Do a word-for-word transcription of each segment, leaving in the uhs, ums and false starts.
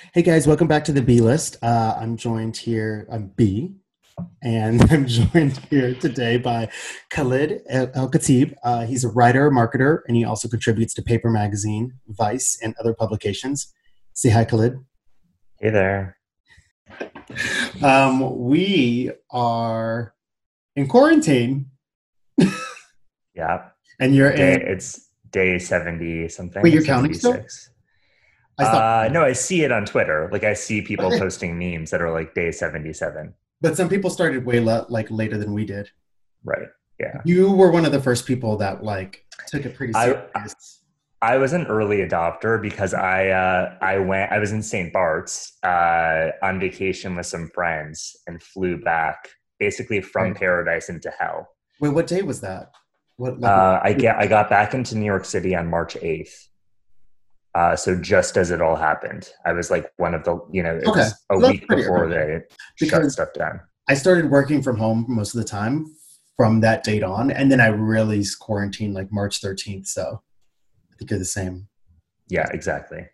Hey guys, welcome back to the B List. Uh, I'm joined here, I'm B, and I'm joined here today by Khalid El El Khatib. Uh, he's a writer, marketer, and he also contributes to Paper Magazine, Vice, and other publications. Say hi, Khalid. Hey there. Um, we are in quarantine, Yeah. and you're Day in. it's day seventy Wait, something, you're counting still? seventy-six. I stopped. Uh no, I see it on Twitter. Like I see people Okay, posting memes that are like day seventy-seven. but some people started way la- like later than we did. Right. Yeah. You were one of the first people that like took it pretty I serious. I was an early adopter because I uh I went I was in Saint Bart's uh on vacation with some friends and flew back basically from Right. paradise into hell. Wait, what day was that? What like? Uh I get I got back into New York City on March eighth. Uh, so just as it all happened, I was like one of the, you know, it Okay, was a so that's week pretty before early they shut because stuff down. I started working from home most of the time from that date on, and then I really quarantined like March thirteenth. So I think you're the same. Yeah, exactly.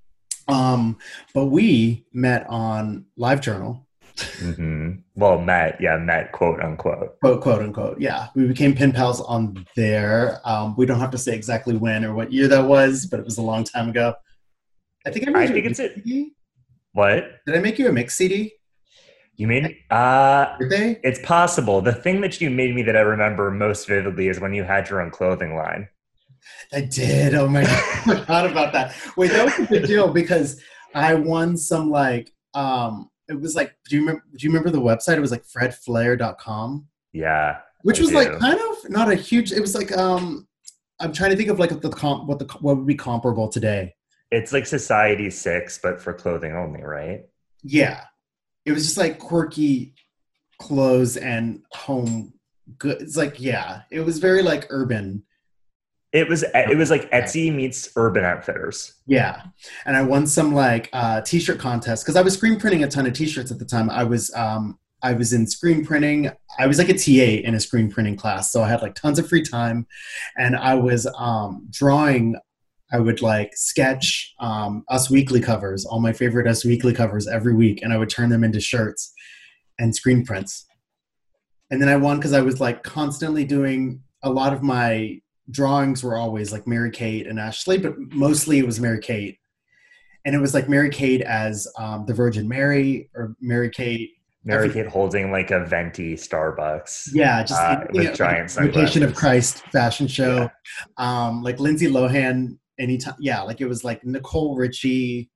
Um, but we met on LiveJournal, hmm Well, Matt, yeah, Matt, quote unquote. quote quote unquote. Yeah, we became pen pals on there. Um, we don't have to say exactly when or what year that was, but it was a long time ago. I think I I made you a think it's mix it. C D. What Did I make you a mix C D? you made? Uh, Birthday? it's possible. The thing that you made me that I remember most vividly is when you had your own clothing line. I did. Oh my god, I forgot about that. Wait, that was a big deal because I won some like um it was like do you remember do you remember the website? It was like fred flair dot com, Yeah, which I was like do. kind of not a huge it was like um I'm trying to think of like the comp what the what would be comparable today. It's like Society Six, but for clothing only, right? Yeah. It was just like quirky clothes and home goods. It's like yeah, it was very like urban. It was it was like Etsy meets Urban Outfitters. Yeah. And I won some like uh t-shirt contests because I was screen printing a ton of t-shirts at the time. I was um I was in screen printing. I was like a T A in a screen printing class. So I had like tons of free time and I was um drawing I would like sketch um Us Weekly covers, all my favorite Us Weekly covers every week and I would turn them into shirts and screen prints. And then I won because I was like constantly doing a lot of my drawings were always like Mary Kate and Ashley, but mostly it was Mary Kate. And it was like Mary Kate as um, the Virgin Mary or Mary Kate, Mary every Kate holding like a venti Starbucks yeah, just uh, anything with like giant Invocation of sunglasses. Christ fashion Yeah, show, um, like Lindsay Lohan. Anytime, yeah, like it was like Nicole Richie,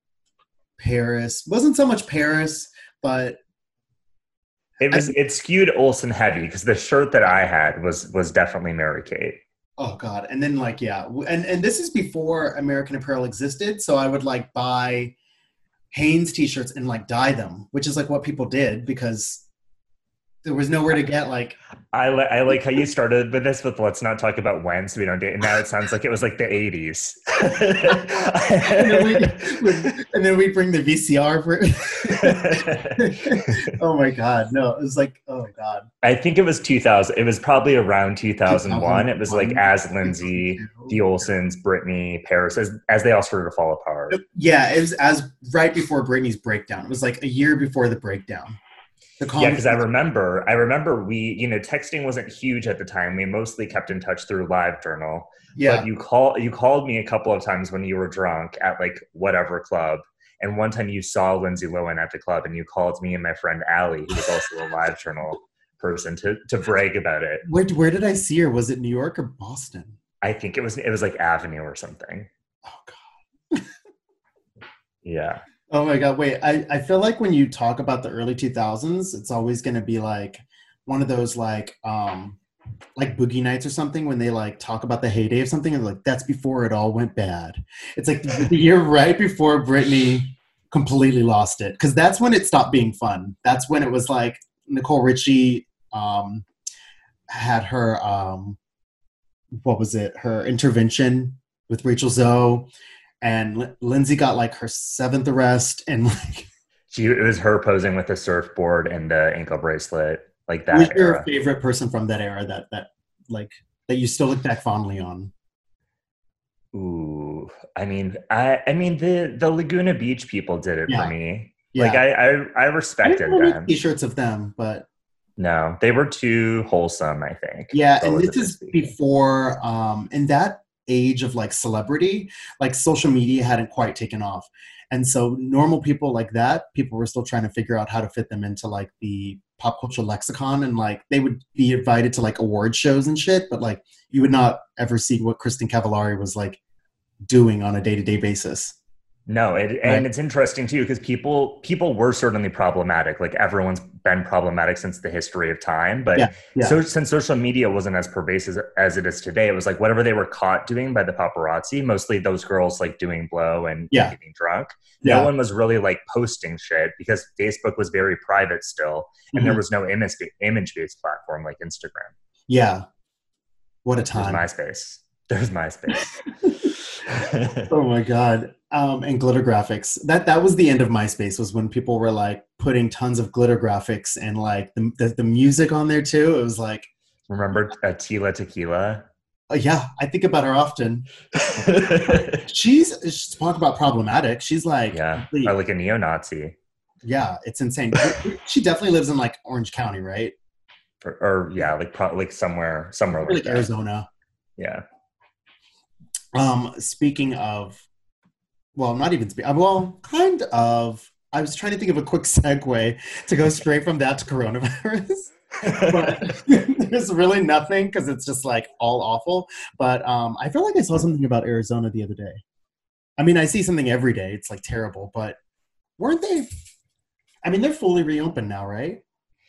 Paris. Wasn't so much Paris, but it I, was it skewed Olsen heavy because the shirt that I had was was definitely Mary Kate. oh god. And then like yeah, and and this is before American Apparel existed, so I would like buy Hanes t-shirts and like dye them, which is like what people did because there was nowhere to get like I li- I like how you started with this, but let's not talk about when, so we don't do it. And now it sounds like it was like the eighties. and then we and then we bring the V C R for oh my god, no, it was like oh god, I think it was two thousand. It was probably around two thousand one. It was like two thousand one, as Lindsay, two thousand two. the Olsens, Brittany, Paris, as, as they all started to fall apart. Yeah, it was as right before Britney's breakdown. It was like a year before the breakdown. The Yeah, calm. because I remember, I remember we, you know, texting wasn't huge at the time. We mostly kept in touch through LiveJournal. But Yeah. you call, you called me a couple of times when you were drunk at like whatever club, and one time you saw Lindsay Lohan at the club, and you called me and my friend Allie, who was also a LiveJournal person, to to brag about it. Where where did I see her? Was it New York or Boston? I think it was it was like Avenue or something. Oh god. Yeah. Oh my God, wait. I, I feel like when you talk about the early two thousands, it's always going to be like one of those like um like Boogie Nights or something when they like talk about the heyday of something and like that's before it all went bad. It's like the, the year right before Britney completely lost it because that's when it stopped being fun. That's when it was like Nicole Richie um had her um what was it? Her intervention with Rachel Zoe and L- Lindsay got like her seventh arrest and like She it was her posing with the surfboard and the ankle bracelet, like who's that your era. favorite person from that era that that like that you still look back fondly on? Ooh, I mean, I I mean the the Laguna Beach people did it for Yeah, me. Like yeah. I I, I I didn't respected really make them. t-shirts of them, but No, they were too wholesome, I think, yeah, and this relatively is speaking. before um in that age of like celebrity, like social media hadn't quite taken off. And so normal people like that, people were still trying to figure out how to fit them into like the pop culture lexicon, and like they would be invited to like award shows and shit, but like you would not ever see what Kristen Cavallari was like doing on a day-to-day basis. No, it, Right. and it's interesting too because people people were certainly problematic. Like everyone's been problematic since the history of time. Yeah, But yeah, so since social media wasn't as pervasive as it is today, it was like whatever they were caught doing by the paparazzi, mostly those girls like doing blow and, and yeah, getting drunk. No yeah. one was really like posting shit because Facebook was very private still, and there Mhm. was no image image based platform like Instagram. Yeah. What a There's time. MySpace. There's MySpace. Oh my god. Um, and glitter graphics. That that was the end of MySpace. Was when people were like putting tons of glitter graphics and like the the, the music on there too. It was like, Remember uh, Tila Tequila? oh yeah, I think about her often. She's she's talk about problematic. She's like Yeah, or complete. like a neo-Nazi, Yeah, it's insane. She definitely lives in like Orange County, right? or, or yeah, like pro- like somewhere somewhere Or like like that. Arizona. Yeah. Um, speaking of, well, not even speak. Well, kind of. I was trying to think of a quick segue to go straight from that to coronavirus. But there's really nothing because it's just like all awful. But um, I feel like I saw something about Arizona the other day. I mean, I see something every day. It's like terrible, but weren't they? I mean, they're fully reopened now, right?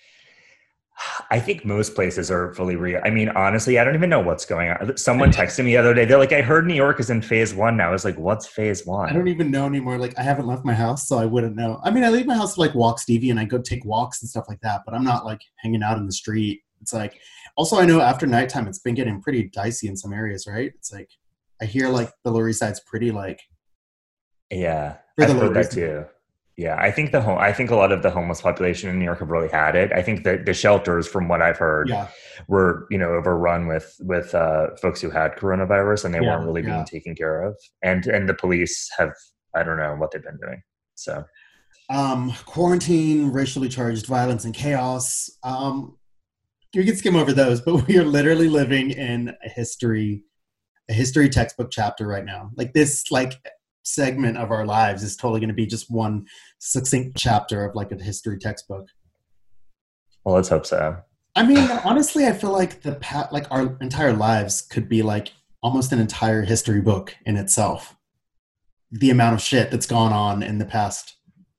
I think most places are fully re. I mean, honestly, I don't even know what's going on. Someone texted me the other day. They're like, "I heard New York is in phase one now." I was like, "What's phase I don't one?" even know anymore. Like, I haven't left my house, so I wouldn't know. I mean, I leave my house to like walk Stevie and I go take walks and stuff like that, but I'm not like hanging out in the street. It's like, also, I know after nighttime, it's been getting pretty dicey in some areas, right? It's like, I hear like the Lower East Side's pretty like, Yeah, for the I've heard Lower that East Side. too. Yeah, I think the home. I think a lot of the homeless population in New York have really had it. I think that the shelters, from what I've heard, Yeah, were you know overrun with with uh, folks who had coronavirus and they weren't yeah, really being yeah. taken care of. And and the police have I don't know what they've been doing. So Um, quarantine, racially charged violence and chaos. Um, you can skim over those, but we are literally living in a history, a history textbook chapter right now. Like this, like segment of our lives is totally going to be just one succinct chapter of like a history textbook. well, let's hope so. I mean, honestly, I feel like the pa- like our entire lives could be like almost an entire history book in itself. The amount of shit that's gone on in the past.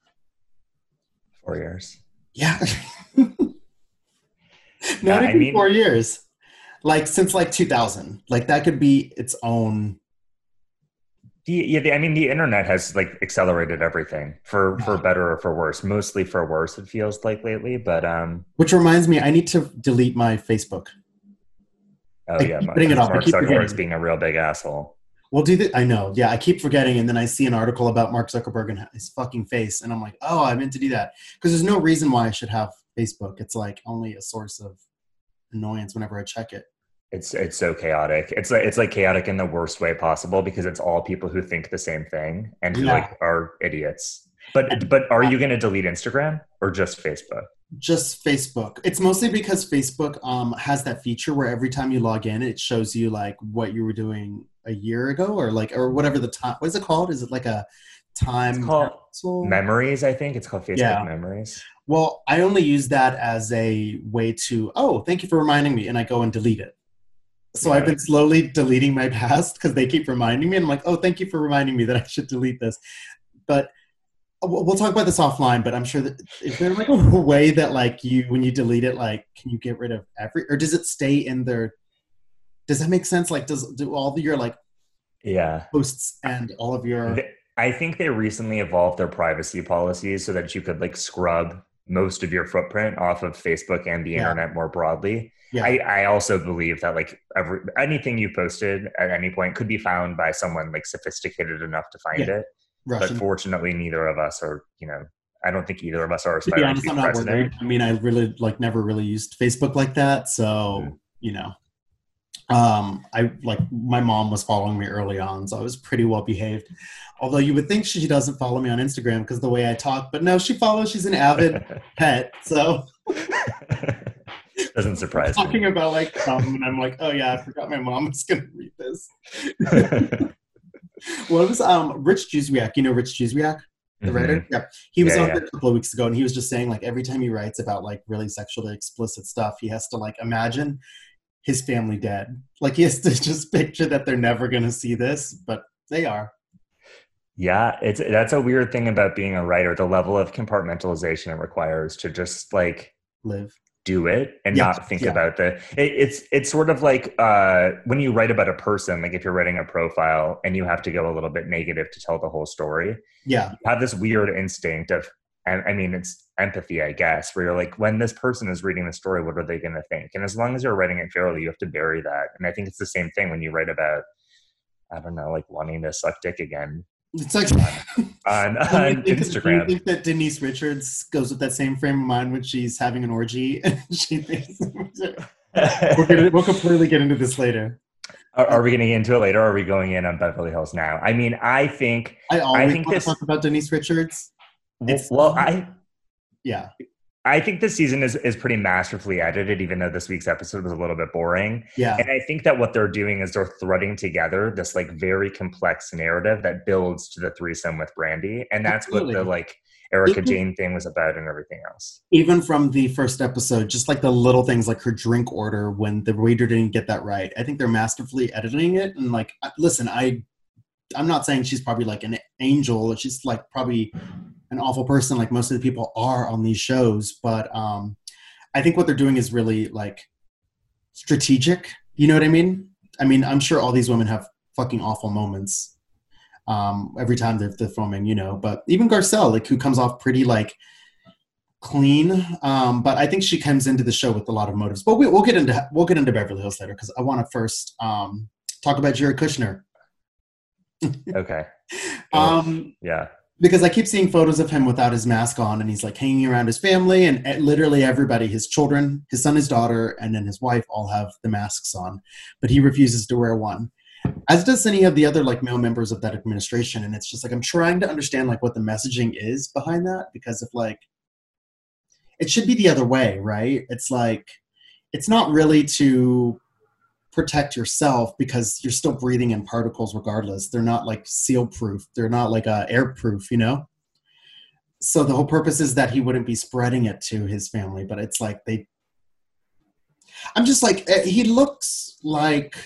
Four years. Yeah, Yeah, not I even four mean, years. Like since like two thousand. Like that could be its own. the, yeah, the, I mean, the internet has like accelerated everything for for Yeah. better or for worse. Mostly for worse, it feels like lately. But um, Which reminds me, I need to delete my Facebook. oh I yeah, keep putting it off. I Mark keep Zuckerberg's forgetting. being a real big asshole. Well, do the, I know? Yeah, I keep forgetting, and then I see an article about Mark Zuckerberg and his fucking face, and I'm like, oh, I meant to do that because there's no reason why I should have Facebook. It's like only a source of annoyance whenever I check it. It's it's so chaotic. It's like it's like chaotic in the worst way possible because it's all people who think the same thing and who Yeah, like are idiots. But but are you going to delete Instagram or just Facebook? just Facebook. It's mostly because Facebook um, has that feature where every time you log in, it shows you like what you were doing a year ago or like or whatever the time. What is it called? Is it like a It's time called capsule? Memories, I think. It's called Facebook Yeah. Memories. Well, I only use that as a way to, oh, thank you for reminding me, and I go and delete it. So I've Yeah. been slowly deleting my past because they keep reminding me, and I'm like, oh, thank you for reminding me that I should delete this. But uh, we'll we'll talk about this offline. But I'm sure that is there like a way that like you when you delete it, like can you get rid of every, or does it stay in there? Does that make sense? Like, does do all of your like Yeah. posts and all of your Th- I think they recently evolved their privacy policies so that you could like scrub most of your footprint off of Facebook and the yeah, internet more broadly. yeah, I, I also believe that like every anything you posted at any point could be found by someone like sophisticated enough to yeah, find it. But Russian? fortunately, neither of us are, you know, I don't think either of us are To be aspiring to honest, be I'm not president. worried. I mean, I really like never really used Facebook like that, Mm. so you know. Um, I like my mom was following me early on, so I was pretty well behaved. Although you would think she doesn't follow me on Instagram because the way I talk, but no, she follows. She's an avid pet, so Doesn't surprise talking me. about like um, and I'm like, oh yeah, I forgot my mom was gonna read this. What was um Rich Juzwiak? You know Rich Juzwiak, the Hmm. writer? Yeah, he was Yeah, on yeah. here a couple of weeks ago, and he was just saying like every time he writes about like really sexually explicit stuff, he has to like imagine his family dead. Like he has to just picture that they're never gonna see this, but they are. Yeah, it's that's a weird thing about being a writer, the level of compartmentalization it requires to just like Live. do it and Yes. not think Yeah. about the it, it's it's sort of like uh when you write about a person, like if you're writing a profile and you have to go a little bit negative to tell the whole story, Yeah. you have this weird instinct of, and I mean it's empathy, I guess, where you're like, when this person is reading the story, what are they going to think? And as long as you're writing it fairly, you have to bury that. And I think it's the same thing when you write about, I don't know, like wanting to suck dick again It's like on do you on think, do you Instagram. think that Denise Richards goes with that same frame of mind when she's having an orgy? She thinks we're gonna we'll completely get into this later. Are, are we going to get into it later? Or are we going in on Beverly Hills now? I mean, I think, I I always think want to this. talk about Denise Richards. It's Well, I yeah, I think this season is is pretty masterfully edited, even though this week's episode was a little bit boring. yeah, And I think that what they're doing is they're threading together this like very complex narrative that builds to the threesome with Brandy, and that's what the absolutely. like Erica Even, Jane thing was about, and everything else. even from the first episode, just like the little things like her drink order when the waiter didn't get that right. I think they're masterfully editing it. And like, listen, I I'm not saying she's probably like an angel. She's like probably an awful person, like most of the people are on these shows. But um, I think what they're doing is really like strategic. You know what I mean? I mean, I'm sure all these women have fucking awful moments um, every time they're, they're filming, you know. But even Garcelle, like, who comes off pretty like clean, um, but I think she comes into the show with a lot of motives. But we, we'll get into we'll get into Beverly Hills later because I want to first um, talk about Jared Kushner. Okay. Oh, um, yeah. because I keep seeing photos of him without his mask on, and he's like hanging around his family, and, and literally everybody, his children, his son, his daughter, and then his wife all have the masks on, but he refuses to wear one. As does any of the other like male members of that administration, and it's just like I'm trying to understand like what the messaging is behind that, because if like it should be the other way, right? It's like it's not really to protect yourself because you're still breathing in particles regardless. They're not like seal proof. They're not like uh, air proof, you know? So the whole purpose is that he wouldn't be spreading it to his family, but it's like they, I'm just like, eh, he looks like,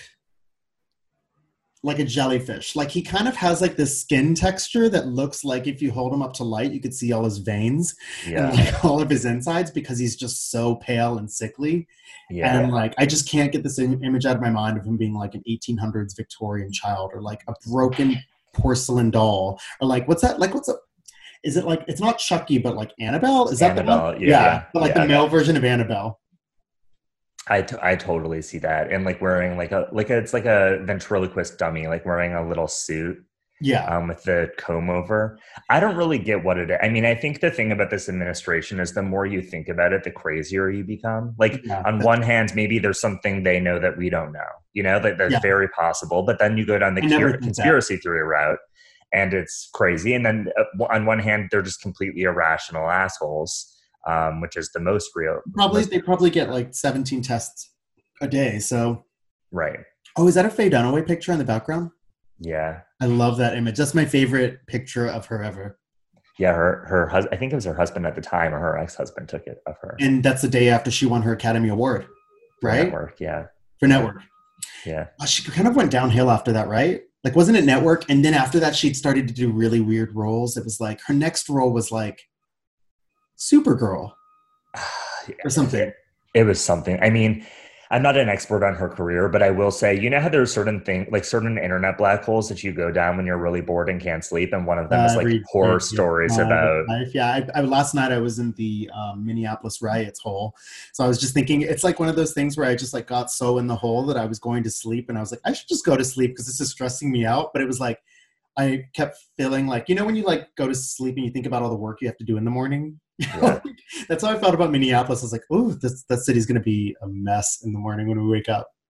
like a jellyfish. Like he kind of has like this skin texture that looks like if you hold him up to light, you could see all his veins and Yeah. like all of his insides because he's just so pale and sickly. Yeah. And like, I just can't get this im- image out of my mind of him being like an eighteen hundreds Victorian child or like a broken porcelain doll or like, what's that? Like, what's up? Is it like, it's not Chucky, but like Annabelle? Is that the one? Annabelle. Yeah. Yeah. Yeah. But like Yeah. the male version of Annabelle. I, t- I totally see that. And like wearing like a, like a, it's like a ventriloquist dummy, like wearing a little suit Yeah. um, with the comb over. I don't really get what it is. I mean, I think the thing about this administration is the more you think about it, the crazier you become. Like Yeah. on one hand, maybe there's something they know that we don't know, you know, that that's Yeah. very possible. But then you go down the I never cur- think that. conspiracy theory route and it's crazy. And then uh, on one hand, they're just completely irrational assholes. Um, which is the most real. Probably, Most, they probably get like seventeen tests a day. So, right. oh, is that a Faye Dunaway picture in the background? Yeah. I love that image. That's my favorite picture of her ever. Yeah. Her, her husband, I think it was her husband at the time or her ex-husband took it of her. And that's the day after she won her Academy Award, For right? Network. Yeah. For Network. Yeah. Oh, she kind of went downhill after that, right? Like, wasn't it Network? And then after that, she'd started to do really weird roles. It was like her next role was like Supergirl or something. It, it was something. I mean, I'm not an expert on her career, but I will say, you know how there's certain things, like certain internet black holes that you go down when you're really bored and can't sleep, and one of them Uh, is like every horror day of stories my about. life. Yeah, I, I, last night I was in the um, Minneapolis riots hole, so I was just thinking it's like one of those things where I just like got so in the hole that I was going to sleep, and I was like, I should just go to sleep because this is stressing me out. But it was like I kept feeling like, you know, when you like go to sleep and you think about all the work you have to do in the morning. Yeah. That's how I felt about Minneapolis. I was like, oh, this that city's gonna be a mess in the morning when we wake up.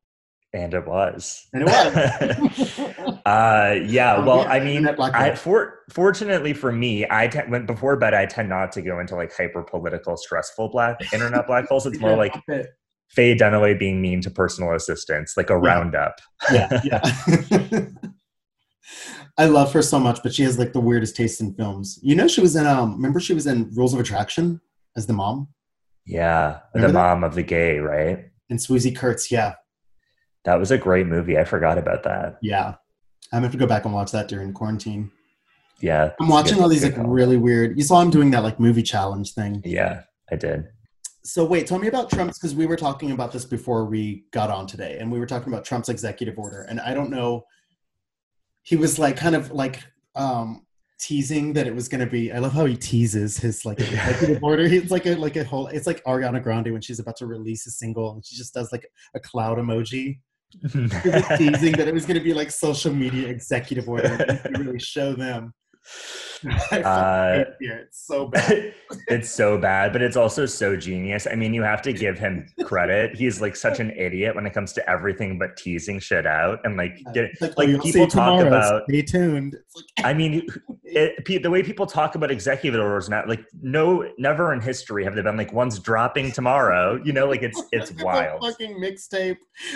And it was. And it was. uh, yeah. Oh, Well, yeah, I mean, Internet Black I Girl. for fortunately for me, I te- when before bed, I tend not to go into like hyper political, stressful black internet black holes. It's more Yeah, like stop it. Faye Dunaway being mean to personal assistants, like a Yeah. roundup. Yeah, yeah. I love her so much, but she has like the weirdest taste in films. You know, she was in um. Remember, she was in Rules of Attraction as the mom. Yeah, the Remember that? mom of the gay, right? And Swoozie Kurtz. Yeah, That was a great movie. I forgot about that. yeah. I'm gonna have to go back and watch that during quarantine. Yeah, I'm it's a good- watching all these good like call. really weird. You saw him doing that like movie challenge thing. Yeah, I did. So wait, tell me about Trump's, because we were talking about this before we got on today, and we were talking about Trump's executive order, and I don't know. He was like kind of like um teasing that it was going to be. I love how he teases his like executive order. It's like a like a whole. It's like Ariana Grande when she's about to release a single, and she just does like a cloud emoji. He was teasing that it was going to be like social media executive order. And he really show them. I Uh, hate it. It's so bad. It's so bad, but it's also so genius. I mean, you have to give him credit. He's like such an idiot when it comes to everything but teasing shit out and like get It's like, like oh, you'll people see talk tomorrow. about. Stay tuned. It's like, I mean, it, pe- the way people talk about executive orders now, like no, never in history have they been like one's dropping tomorrow. You know, like it's it's a wild. fucking mixtape.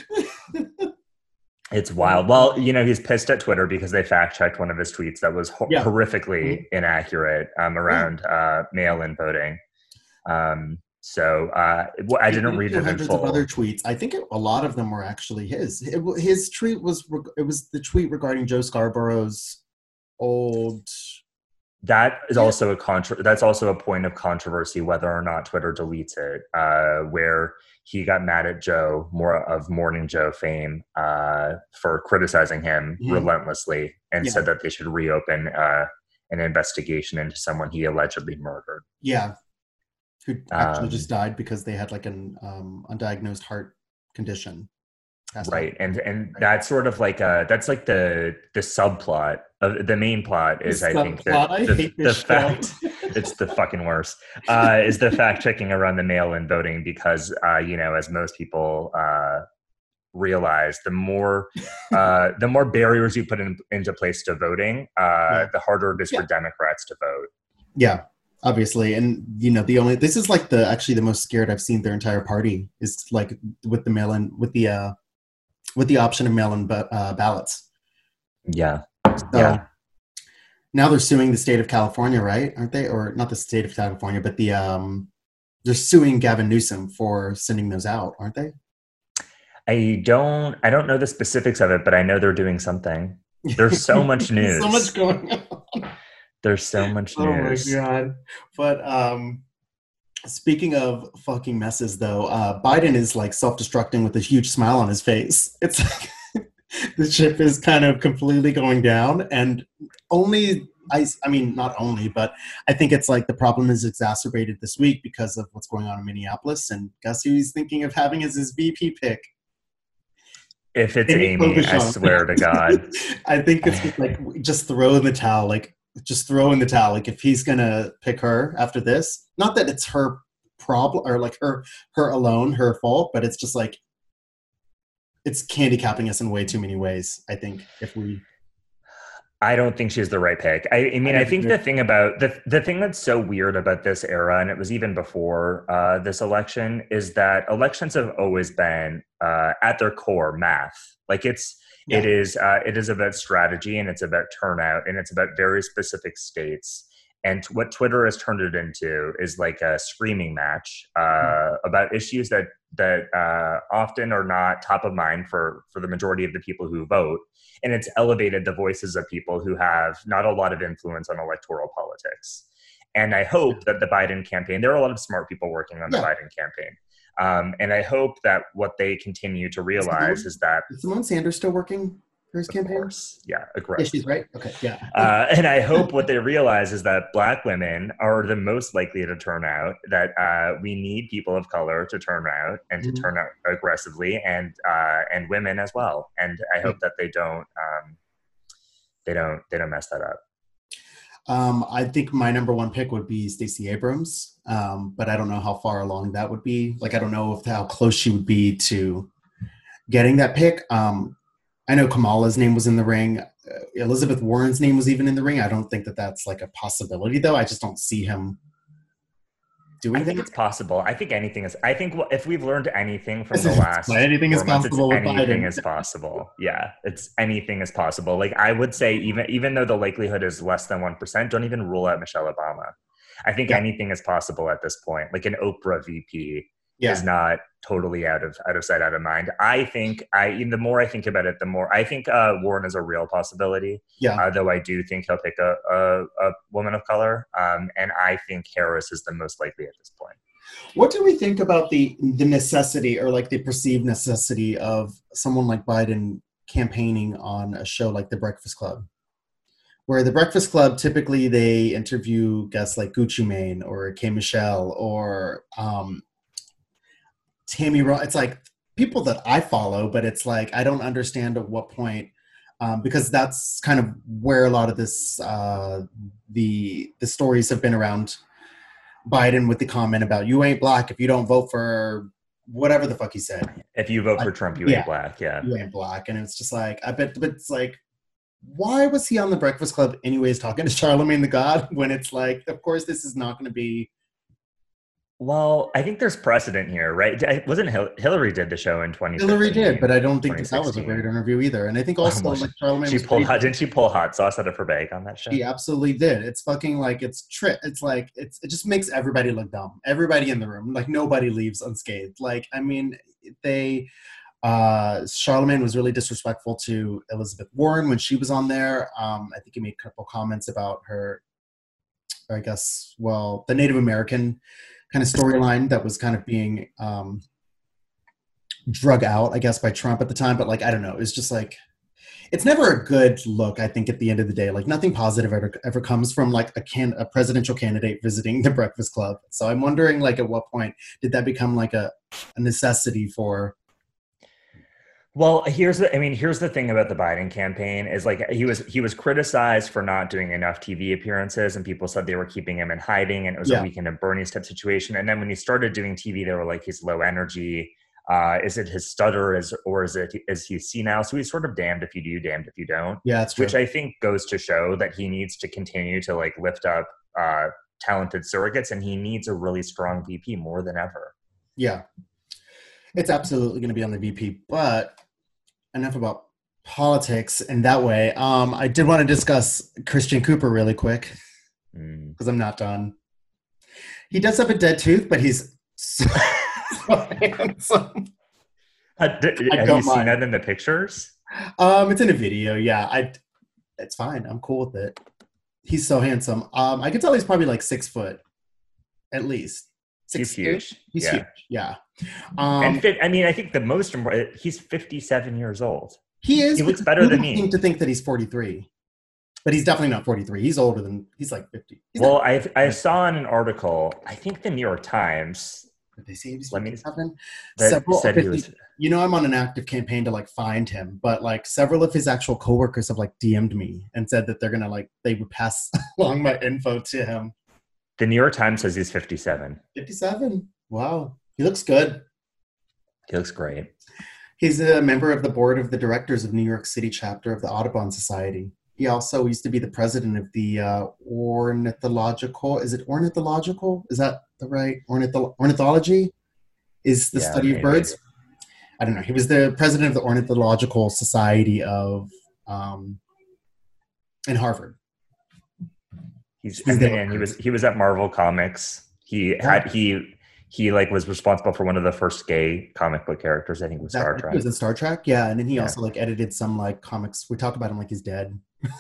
It's wild. Well, you know, he's pissed at Twitter because they fact checked one of his tweets that was ho- Yeah. horrifically Mhm. inaccurate um, around uh, mail-in voting. Um, so uh, w- I didn't read it in hundreds full. of other tweets. I think it, a lot of them were actually his. It, w- his tweet was reg- it was the tweet regarding Joe Scarborough's old. That is Yeah. also a contra- That's also a point of controversy whether or not Twitter deletes it. Uh, where he got mad at Joe, more of Morning Joe fame, uh, for criticizing him Mhm. relentlessly, and Yeah. said that they should reopen uh, an investigation into someone he allegedly murdered. Yeah, who actually Um, just died because they had like an um, undiagnosed heart condition. Passed away. Right, and and that's sort of like a that's like the the subplot of the main plot is The I think subplot? that I the, hate the this show. fact it's the fucking worst uh, is the fact checking around the mail-in voting because uh, you know as most people uh, realize the more uh, the more barriers you put in, into place to voting uh, Yeah. the harder it is Yeah. for Democrats to vote. Yeah, obviously, and you know the only this is like the actually the most scared I've seen their entire party is like with the mail-in with the uh, with the option of mail-in ba- uh, ballots. Yeah, So Yeah. now they're suing the state of California, right? Aren't they? Or not the state of California, but the um, they're suing Gavin Newsom for sending those out, aren't they? I don't I don't know the specifics of it, but I know they're doing something. There's so much news. So much going on. There's so much Oh my news. god! But um, speaking of fucking messes, though, uh, Biden is like self-destructing with a huge smile on his face. It's like the ship is kind of completely going down, and only I, I mean, not only, but I think it's like the problem is exacerbated this week because of what's going on in Minneapolis. And guess who he's thinking of having as his V P pick? If it's Amy Amy, I Klobuchar. swear to God. I think it's just like just throw in the towel, like just throw in the towel. Like if he's gonna pick her after this, not that it's her problem or like her her alone, her fault, but it's just like it's handicapping us in way too many ways. I think if we I don't think she's the right pick. I, I mean, I I, don't think either. the thing about the the thing that's so weird about this era, and it was even before uh, this election, is that elections have always been uh, at their core math. Like it's Yeah. it is uh, it is about strategy and it's about turnout and it's about very specific states. And what Twitter has turned it into is like a screaming match uh, Mm-hmm. about issues that that uh, often are not top of mind for for the majority of the people who vote. And it's elevated the voices of people who have not a lot of influence on electoral politics. And I hope that the Biden campaign, there are a lot of smart people working on the Yeah. Biden campaign. Um, and I hope that what they continue to realize is that, Is Simone Sanders still working for his of campaign? course, yeah, Yeah, aggressive. she's right. Okay, yeah. Uh, and I hope what they realize is that Black women are the most likely to turn out, that uh, we need people of color to turn out and to Mhm. turn out aggressively, and uh, and women as well. And I hope that they don't um, they don't they don't mess that up. Um, I think my number one pick would be Stacey Abrams, um, but I don't know how far along that would be. Like, I don't know if how close she would be to getting that pick. Um, I know Kamala's name was in the ring. Uh, Elizabeth Warren's name was even in the ring. I don't think that that's like a possibility, though. I just don't see him doing I think that. it's possible. I think anything is. I think if we've learned anything from the last anything is four months, possible with it's anything Biden. is possible. Yeah, it's anything is possible. Like I would say, even even though the likelihood is less than one percent, don't even rule out Michelle Obama. I think Yeah. anything is possible at this point. Like an Oprah V P Yeah. is not totally out of out of sight, out of mind. I think I the more I think about it, the more I think uh, Warren is a real possibility. Yeah. Uh, though I do think he'll pick a, a, a woman of color, um, and I think Harris is the most likely at this point. What do we think about the the necessity or like the perceived necessity of someone like Biden campaigning on a show like The Breakfast Club? Where The Breakfast Club, typically they interview guests like Gucci Mane or K. Michelle or um, Tammy Ro- It's like people that I follow, but it's like I don't understand at what point, um, because that's kind of where a lot of this, uh, the the stories have been around Biden with the comment about you ain't black if you don't vote for whatever the fuck he said. If you vote for Like, Trump, you yeah, ain't black. Yeah. you ain't black. And it's just like, I bet, but it's like, why was he on The Breakfast Club anyways talking to Charlemagne the God when it's like, of course, this is not going to be. Well, I think there's precedent here, right? It wasn't Hil- Hillary did the show in twenty fifteen. Hillary did, but I don't think that, that was a great interview either. And I think also well, like Charlemagne she was pulled pretty, hot, didn't she pull hot sauce out of her bag on that show? She absolutely did. It's fucking like it's tri- It's like it's it just makes everybody look dumb. Everybody in the room, like nobody leaves unscathed. Like I mean, they. Uh, Charlemagne was really disrespectful to Elizabeth Warren when she was on there. Um, I think he made a couple comments about her, I guess, well, the Native American kind of storyline that was kind of being um, drug out, I guess, by Trump at the time. But like, I don't know. It's just like, it's never a good look, I think, at the end of the day. Like nothing positive ever, ever comes from like a can a presidential candidate visiting the Breakfast Club. So I'm wondering, like, at what point did that become like a, a necessity for. Well, here's the I mean, here's the thing about the Biden campaign is like he was he was criticized for not doing enough T V appearances and people said they were keeping him in hiding and it was Yeah. a Weekend at Bernie's type situation. And then when he started doing T V, they were like, he's low energy. Uh, is it his stutter is or is it is he senile? So he's sort of damned if you do, damned if you don't. Yeah, that's true. Which I think goes to show that he needs to continue to like lift up uh, talented surrogates and he needs a really strong V P more than ever. Yeah. It's absolutely going to be on the V P, but enough about politics in that way. Um, I did want to discuss Christian Cooper really quick because mm. I'm not done. He does have a dead tooth, but he's so, so handsome. Uh, did, have you mind. seen that in the pictures? Um, it's in a video. Yeah, I. It's fine. I'm cool with it. He's so handsome. Um, I can tell he's probably like six foot, at least. Six he's huge. He's yeah. huge. Yeah. Um, and fit, I mean, I think the most important, he's fifty-seven years old. He is. He looks better than me. Seem to think that he's forty-three, but he's definitely not forty-three. He's older than. He's like fifty. He's well, I I saw in an article, I think the New York Times. Did they say he was fifty-seven? Several said fifty, he was. You know, I'm on an active campaign to like find him, but like several of his actual coworkers have like D M'd me and said that they're gonna like they would pass along my info to him. The New York Times says he's fifty-seven. fifty-seven. Wow, he looks good. He looks great. He's a member of the board of the directors of New York City chapter of the Audubon Society. He also used to be the president of the uh, ornithological. Is it ornithological? Is that the right ornitho- ornithology? Is the yeah, study maybe. of birds? I don't know. He was the president of the Ornithological Society of um, in Harvard. He's, He's and he was he was at Marvel Comics. He had he. He like was responsible for one of the first gay comic book characters. I think it was Star Trek. He was in Star Trek, yeah. And then he yeah. also like edited some like comics. We talk about him like he's dead.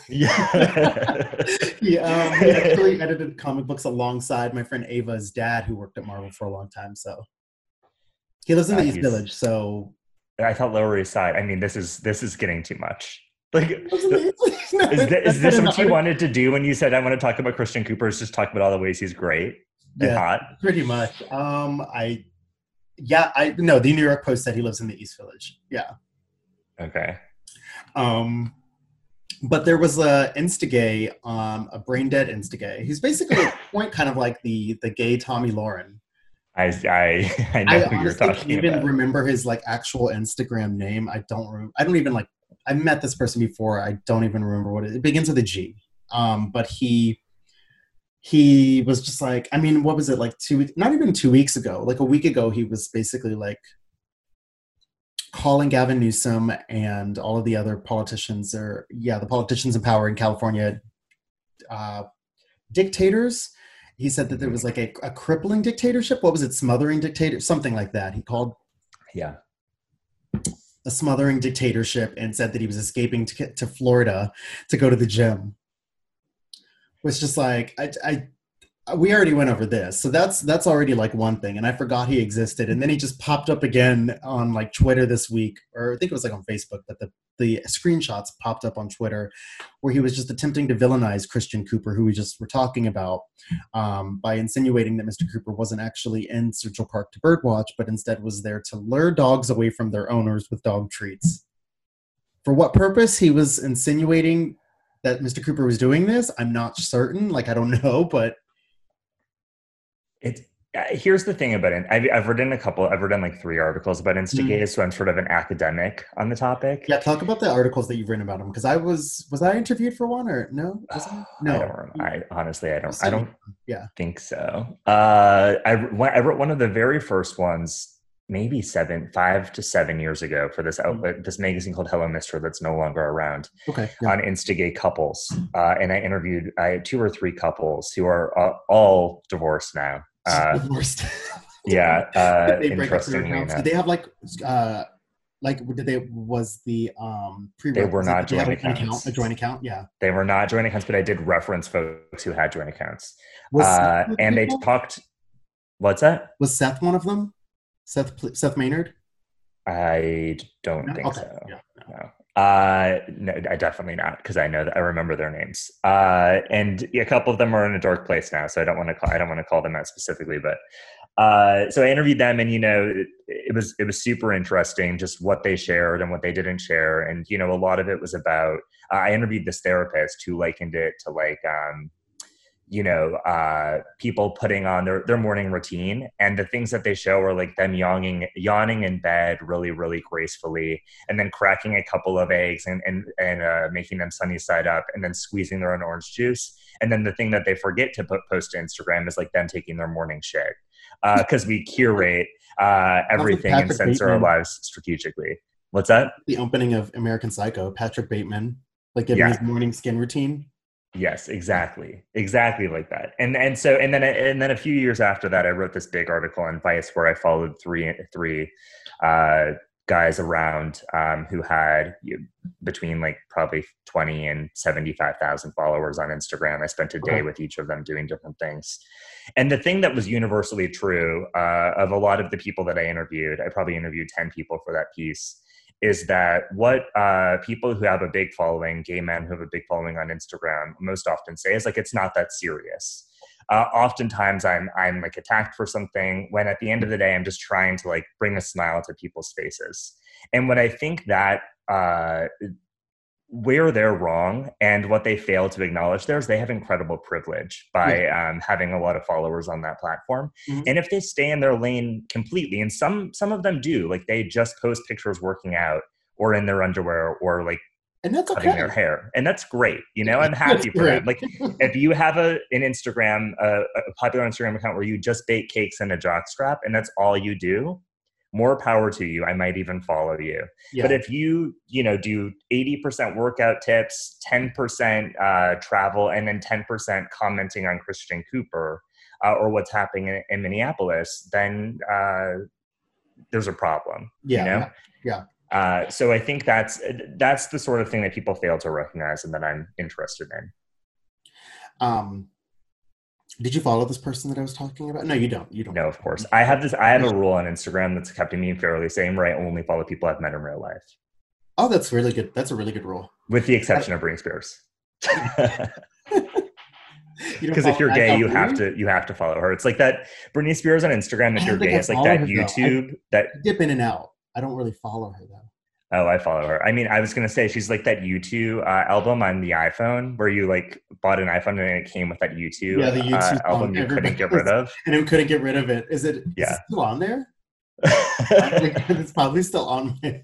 Yeah, he, um, he actually edited comic books alongside my friend Ava's dad, who worked at Marvel for a long time. So he lives in the uh, East Village. So I thought Lower East Side. I mean, this is this is getting too much. Like, no, is, that, is this what you wanted to do when you said I want to talk about Christian Cooper? Is just talk about all the ways he's great. Yeah, hot. Pretty much. Um, I, yeah, I no. The New York Post said he lives in the East Village. Yeah. Okay. Um, but there was a Instagay, um, a brain dead Instagay. He's basically a point, kind of like the the gay Tommy Lauren. I I I know I who you're honestly can't talking even about. remember his like actual Instagram name. I don't. Rem- I don't even like. I met this person before. I don't even remember what it, it begins with a G. Um, but he he was just like. I mean, what was it like two weeks? Not even two weeks ago. Like a week ago, he was basically like calling Gavin Newsom and all of the other politicians, or yeah, the politicians in power in California, uh, dictators. He said that there Mhm. was like a, a crippling dictatorship. What was it? Smothering dictator, something like that. He called Yeah. a smothering dictatorship and said that he was escaping to, to Florida to go to the gym. Was just like I, I we already went over this, so that's that's already like one thing, and I forgot he existed, and then he just popped up again on like Twitter this week, or I think it was like on Facebook, but the the screenshots popped up on Twitter where he was just attempting to villainize Christian Cooper, who we just were talking about, um, by insinuating that Mister Cooper wasn't actually in Central Park to birdwatch, but instead was there to lure dogs away from their owners with dog treats. For what purpose he was insinuating that Mister Cooper was doing this, I'm not certain. Like, I don't know, but It's uh, here's the thing about it. I've, I've written a couple. I've written like three articles about mm, Instagaze, so I'm sort of an academic on the topic. yeah, talk about the articles that you've written about him. Because I was was I interviewed for one or no? Was I? I don't. No, rem- you, I honestly, I you don't. I sent me don't one. Yeah. think so. Uh, I I wrote one of the very first ones, maybe seven, five to seven years ago, for this Mm. outlet, this magazine called Hello Mister that's no longer around, Okay. Yeah. on Instigate couples, uh, and I interviewed I had two or three couples who are uh, all divorced now. Uh, Divorced. yeah, uh, They break up their interestingly accounts. Did enough, they have like uh like did they was the um they were prerequisite not that they have joint an account, a accounts. joint account? Yeah. They were not joint accounts, but I did reference folks who had joint accounts. Was Seth Uh, one of the and they people? talked, what's that? Was Seth one of them? Seth Seth Maynard? I don't No. think Okay. so. Yeah. No. No. Uh, no, I definitely not, because I know that I remember their names. Uh, and a couple of them are in a dark place now, so I don't want to call I don't want to call them out specifically, but uh, so I interviewed them, and you know, it, it was it was super interesting, just what they shared and what they didn't share, and you know, a lot of it was about. Uh, I interviewed this therapist who likened it to like. Um, you know, uh, people putting on their, their morning routine, and the things that they show are like them yawning, yawning in bed really, really gracefully, and then cracking a couple of eggs and, and, and uh, making them sunny side up, and then squeezing their own orange juice. And then the thing that they forget to put, post to Instagram is like them taking their morning shit. Uh, Cause we curate uh, Sounds like everything and Patrick censor our Bateman. lives strategically. What's that? The opening of American Psycho, Patrick Bateman, like giving Yeah. his morning skin routine. Yes, exactly. Exactly like that. And and so and then and then a few years after that, I wrote this big article on Vice where I followed three three uh, guys around um, who had you know, between like probably twenty and seventy-five thousand followers on Instagram. I spent a day Okay. with each of them doing different things. And the thing that was universally true uh, of a lot of the people that I interviewed, I probably interviewed ten people for that piece, is that what uh, people who have a big following, gay men who have a big following on Instagram, most often say is like, it's not that serious. Uh, oftentimes I'm I'm like attacked for something when at the end of the day I'm just trying to like bring a smile to people's faces. And what I think that uh, where they're wrong and what they fail to acknowledge there is they have incredible privilege Yeah. by um, having a lot of followers on that platform. Mhm. And if they stay in their lane completely, and some some of them do, like they just post pictures working out or in their underwear or like And that's cutting their okay. hair, and that's great. You know, I'm That's happy for great. them. Like if you have a an Instagram, a, a popular Instagram account where you just bake cakes in a jockstrap and that's all you do, more power to you. I might even follow you. But Yeah. if you, you know, do eighty percent workout tips, ten percent uh, travel, and then ten percent commenting on Christian Cooper uh, or what's happening in, in Minneapolis, then uh, there's a problem, you Yeah. know? Yeah. Yeah. Uh, so I think that's that's the sort of thing that people fail to recognize and that I'm interested in. Um, did you follow this person that I was talking about? No, you don't. You don't. No, of course. I have this. I have a rule on Instagram that's kept me fairly same, where I only follow people I've met in real life, Oh, that's really good. That's a really good rule. with the I, exception of Britney Spears. you don't Because if follow you're Mad gay, Cow you have Mooney? to you have to follow her. It's like that Britney Spears on Instagram. I If don't you're think gay, I it's like follow that her though. I YouTube that dip in and out. I don't really follow her though. Oh, I follow her. I mean, I was gonna say she's like that U two uh, album on the iPhone where you like bought an iPhone and it came with that U two Yeah, the uh, U two song album you couldn't everybody get rid was, of. and who couldn't get rid of it. Is it is it Yeah. still on there? It's probably still on my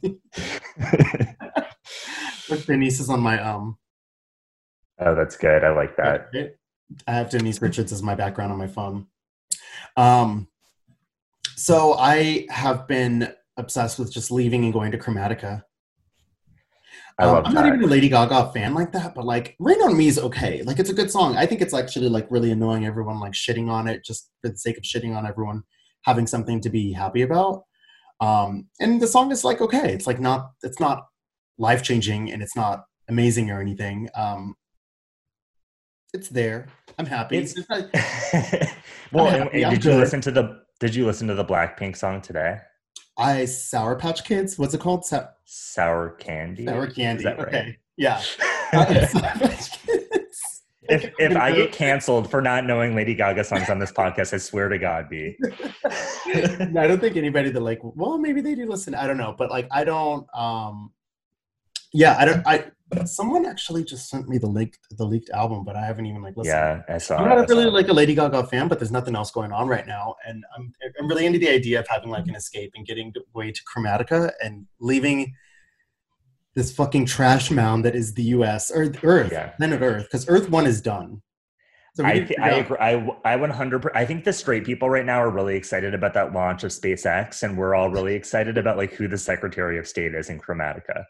Look, Denise is on my um Oh, that's good. I like that. I have Denise Richards as my background on my phone. Um so I have been obsessed with just leaving and going to Chromatica. I Um, love I'm not that. even a Lady Gaga fan like that, but like Rain on Me is okay. Like it's a good song. I think it's actually like really annoying everyone like shitting on it just for the sake of shitting on everyone having something to be happy about. Um, and the song is like okay. It's like not it's not life changing and it's not amazing or anything. Um, it's there. I'm happy. It's It's not- well. I'm And, happy. and I'm did you good. listen to the Did you listen to the Blackpink song today? I Sour Patch Kids. What's it called? Sa- Sour Candy. Sour Is Candy. that right? Okay. Yeah. Uh, Sour Patch Kids. if if I get canceled for not knowing Lady Gaga songs on this podcast, I swear to God, B. I don't think anybody that like, well, maybe they do listen. I don't know, but like, I don't. Um, yeah, I don't. I someone actually just sent me the link, the leaked album, but I haven't even like listened. Yeah, I saw. I'm not I really saw. like a Lady Gaga fan, but there's nothing else going on right now, and I'm I'm really into the idea of having like an escape and getting away to Chromatica and leaving this fucking trash mound that is the U S or Earth, Yeah. planet Earth, because Earth One is done. So we I need to th- figure I out- agree. I I one hundred. I think the straight people right now are really excited about that launch of SpaceX, and we're all really excited about like who the Secretary of State is in Chromatica.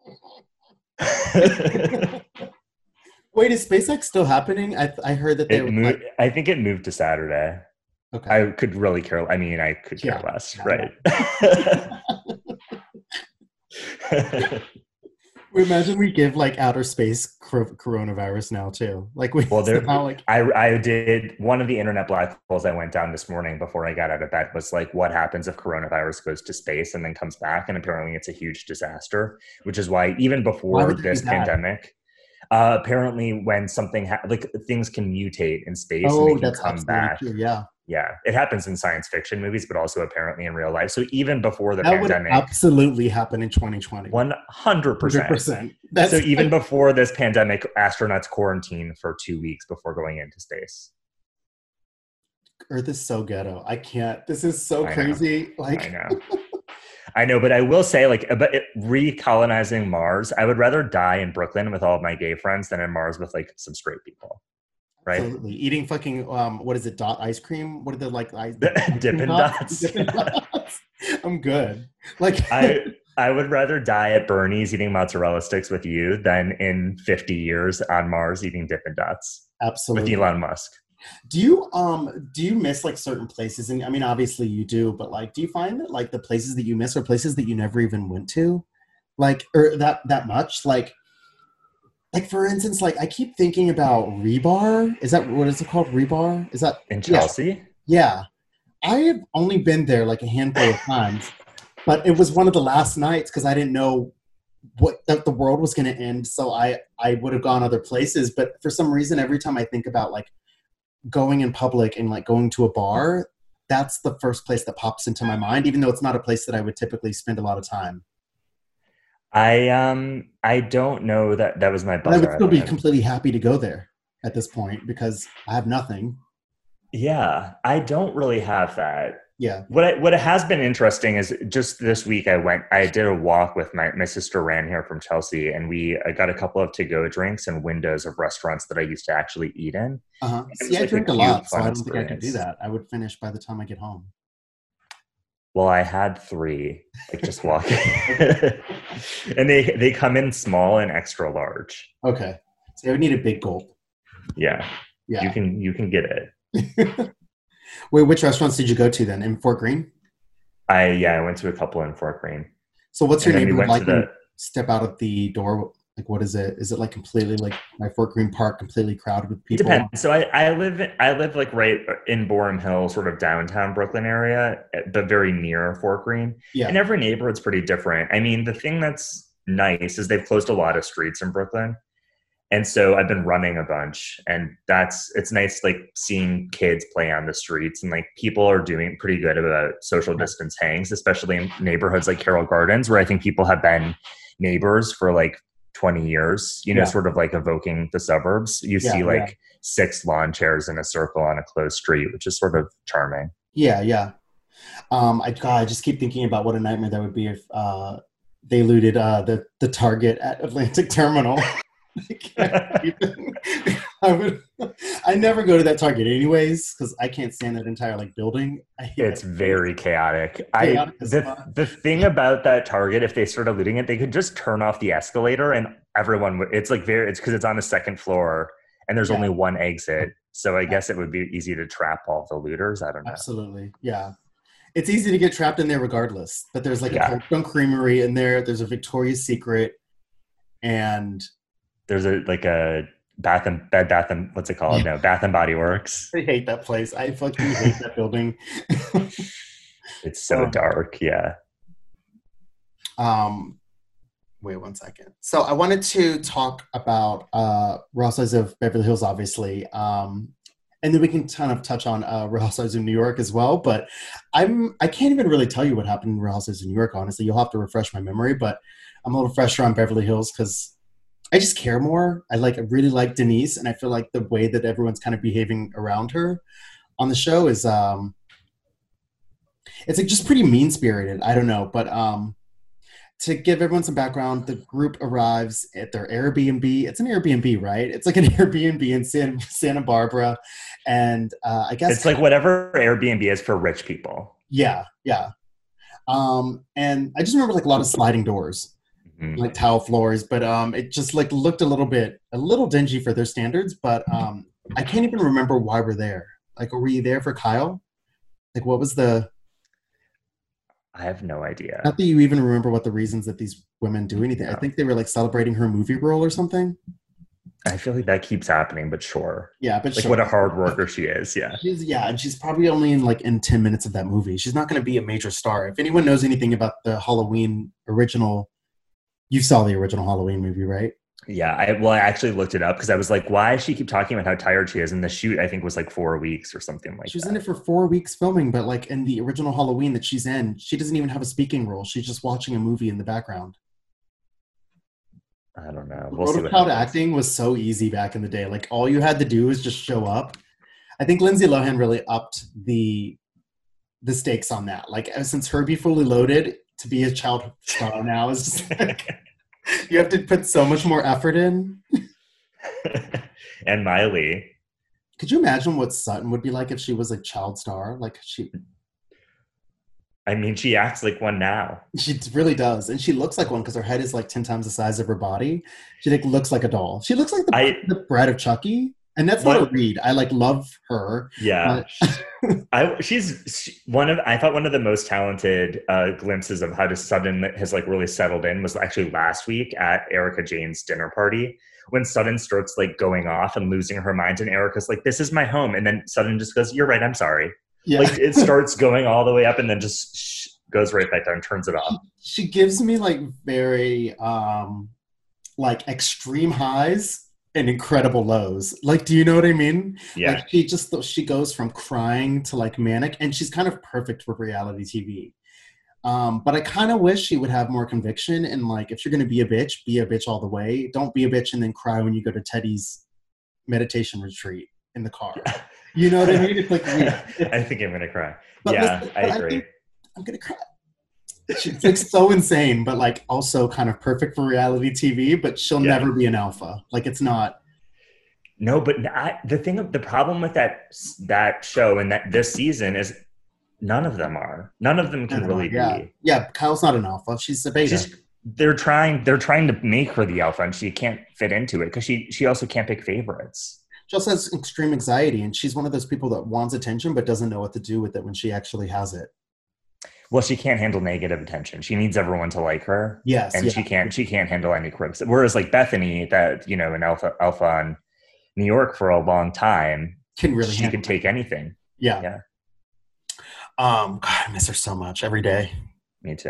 Wait, is SpaceX still happening? I I heard that they It were moved. like, I think it moved to Saturday. okay. I could really care. I mean, I could care Yeah. less, Yeah, right? We imagine we give like outer space cor- coronavirus now too. Like we Well, there. somehow like I I did one of the internet black holes I went down this morning before I got out of bed was like, what happens if coronavirus goes to space and then comes back? And apparently, it's a huge disaster. Which is why even Why before would that this be bad? pandemic. Uh, apparently, when something ha- like things can mutate in space and Oh, they can that's come absolutely back. true. Yeah, Yeah, it happens in science fiction movies, but also apparently in real life. So even before the that would pandemic, absolutely happen in twenty twenty. one hundred Hundred percent. percent. That's So even before this pandemic, astronauts quarantine for two weeks before going into space. Earth is so ghetto. I can't. This is so I know. crazy. Like I know. I know, but I will say, like, about it, recolonizing Mars, I would rather die in Brooklyn with all of my gay friends than in Mars with like some straight people. Right? absolutely. Eating fucking um, what is it? Dot ice cream. What are the like? Ice, Dippin' Dots. Dippin' Dots. I'm good. Like I I would rather die at Bernie's eating mozzarella sticks with you than in fifty years on Mars eating Dippin' Dots absolutely. with Elon Musk. Do you um do you miss like certain places? And I mean, obviously you do, but like, do you find that like the places that you miss are places that you never even went to, like or that that much? Like, like for instance, like I keep thinking about Rebar. Is that what is it called? Rebar? Is that In Chelsea? Yeah, I have only been there like a handful of times, but it was one of the last nights because I didn't know what that the world was going to end. So I I would have gone other places, but for some reason, every time I think about like going in public and like going to a bar, that's the first place that pops into my mind, even though it's not a place that I would typically spend a lot of time. I um I don't know that that was my But I buzzer. would still be I- completely happy to go there at this point because I have nothing. Yeah, I don't really have that. Yeah. What I, what has been interesting is just this week I went I did a walk with my my sister ran here from Chelsea and we I got a couple of to go drinks and windows of restaurants that I used to actually eat in. Uh-huh. It was See, I like a drink a cute, lot, so fun I don't think I could do experience. that. I would finish by the time I get home. Well, I had three, like just walking, and they they come in small and extra large. Okay. So I would need a big gulp. Yeah, Yeah. you can you can get it. Wait, which restaurants did you go to then? In Fort Greene? I yeah, I went to a couple in Fort Greene. So what's And your then we neighborhood went like to when the- you step out of the door? Like, what is it? Is it like completely like my Fort Greene Park, completely crowded with It people? depends. So I, I live I live like right in Borum Hill, sort of downtown Brooklyn area, but very near Fort Greene. Yeah. And every neighborhood's pretty different. I mean, the thing that's nice is they've closed a lot of streets in Brooklyn. And so I've been running a bunch, and that's it's nice like seeing kids play on the streets, and like people are doing pretty good about social distance hangs, especially in neighborhoods like Carroll Gardens, where I think people have been neighbors for like twenty years, you know, Yeah. sort of like evoking the suburbs. You Yeah, see like yeah. six lawn chairs in a circle on a closed street, which is sort of charming. Yeah, yeah. Um, I God, I just keep thinking about what a nightmare that would be if uh, they looted uh, the the Target at Atlantic Terminal. I can't even. I would. I never go to that Target anyways because I can't stand that entire like building. I hate It's that place. very chaotic. I Chaotic as the fuck. the thing about that Target, if they started looting it, they could just turn off the escalator and everyone would. It's like very. It's because it's on the second floor and there's Yeah, only one exit. So I guess it would be easy to trap all the looters. I don't know. absolutely. Yeah, it's easy to get trapped in there regardless. But there's like a Yeah, Cold Creamery in there. There's a Victoria's Secret, and there's a like a Bath and Bed Bath and what's it called? No, Bath and Body Works. I hate that place. I fucking hate that building. It's so Um, dark. Yeah. um, wait one second. So I wanted to talk about uh, Real Housewives of Beverly Hills, obviously, um, and then we can kind of touch on uh, Real Housewives of New York as well. But I'm I can't even really tell you what happened in Real Housewives of New York. Honestly, you'll have to refresh my memory. But I'm a little fresher on Beverly Hills because I just care more. I like I really like Denise, and I feel like the way that everyone's kind of behaving around her on the show is um, it's like just pretty mean spirited. I don't know, but um, to give everyone some background, the group arrives at their Airbnb. It's an Airbnb, right? It's like an Airbnb in San, Santa Barbara. And uh, I guess, It's like whatever Airbnb is for rich people. yeah, yeah. Um, and I just remember like a lot of sliding doors, Mhm. like tile floors, but um, it just like looked a little bit, a little dingy for their standards. But um, I can't even remember why we're there. Like, were you there for Kyle? Like, what was the, I have no idea. not that you even remember what the reasons that these women do anything. I No. think they were like celebrating her movie role or something. I feel like that keeps happening, but sure. Yeah, but Like sure. what a hard worker she is. Yeah. She's, yeah, and she's probably only in like in ten minutes of that movie. She's not going to be a major star. If anyone knows anything about the Halloween original, you saw the original Halloween movie, right? Yeah. I well, I actually looked it up because I was like, why does she keep talking about how tired she is? And the shoot, I think, was like four weeks or something like She was that. in it for four weeks filming, but like in the original Halloween that she's in, she doesn't even have a speaking role. She's just watching a movie in the background. I don't know. We'll see what Rotocloud happens. acting was so easy back in the day. Like all you had to do was just show up. I think Lindsay Lohan really upped the the stakes on that. Like ever since Herbie Fully Loaded to be a child star now is just like you have to put so much more effort in. And Miley. Could you imagine what Sutton would be like if she was a child star? Like she I mean, she acts like one now. she really does. And she looks like one because her head is like ten times the size of her body. She like looks like a doll. She looks like the, I the bride of Chucky. And that's not what? a read. I like love her. Yeah. But I she's she, one of I thought one of the most talented uh, glimpses of how to Sutton has like really settled in was actually last week at Erica Jane's dinner party when Sutton starts like going off and losing her mind and Erica's like, this is my home, and then Sutton just goes, you're right, I'm sorry. yeah. Like it starts going all the way up and then just sh- goes right back down, turns it off. She gives me like very um like extreme highs and incredible lows. Like, do you know what I mean? Yeah. Like she just she goes from crying to like manic, and she's kind of perfect for reality T V. Um, but I kind of wish she would have more conviction and like if you're gonna be a bitch, be a bitch all the way. Don't be a bitch and then cry when you go to Teddy's meditation retreat in the car. You know what I mean? It's like weird. I think I'm gonna cry. But yeah, listen, I but agree. think I'm gonna cry. She's like so insane, but like also kind of perfect for reality T V. But she'll Yeah. never be an alpha. Like it's not. No, but I, the thing, the problem with that that show and that this season is none of them are. None of them can really yeah, be. yeah. Kyle's not an alpha. She's a beta. Just they're trying. They're trying to make her the alpha, and she can't fit into it because she she also can't pick favorites. She also has extreme anxiety, and she's one of those people that wants attention but doesn't know what to do with it when she actually has it. Well, she can't handle negative attention. She needs everyone to like her, Yes, and yeah. she can't. She can't handle any criticism. Whereas, like Bethany, that you know, in Alpha Alpha on New York for a long time, Can really she handle could take anything. Yeah. Yeah. Um, God, I miss her so much every day. Me too.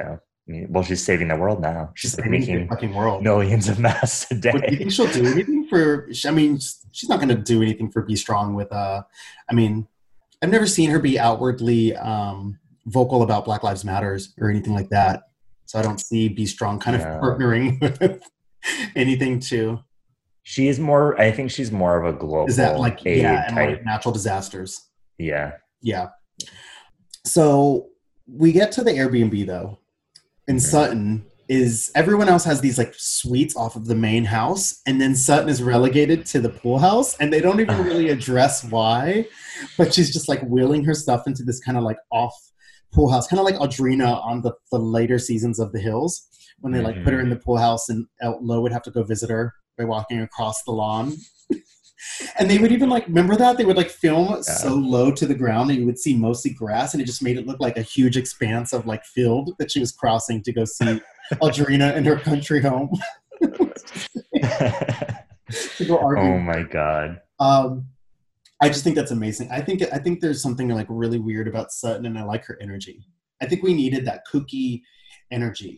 I mean, well, she's saving the world now. She's She's like saving the making fucking world. millions of masks a What, do you day. think she'll do anything for? I mean, she's not going to do anything for Be Strong with. Uh, I mean, I've never seen her be outwardly um, vocal about Black Lives Matters or anything like that. So I don't see Be Strong kind of No. partnering with anything to. She is more, I think she's more of a global Is that like aid yeah, and type. like natural disasters? Yeah. Yeah. So we get to the Airbnb though, in Mhm. Sutton. Is everyone else has these like suites off of the main house, and then Sutton is relegated to the pool house, and they don't even really address why, but she's just like wheeling her stuff into this kind of like off pool house, kind of like Audrina on the, the later seasons of The Hills, when they like put her in the pool house and Lo would have to go visit her by walking across the lawn. And they would even like, remember that? They would like film Yeah. so low to the ground that you would see mostly grass, and it just made it look like a huge expanse of like field that she was crossing to go see Audrina in her country home. To go argue. Oh my God. Um, I just think that's amazing. I think I think there's something like really weird about Sutton, and I like her energy. I think we needed that kooky energy.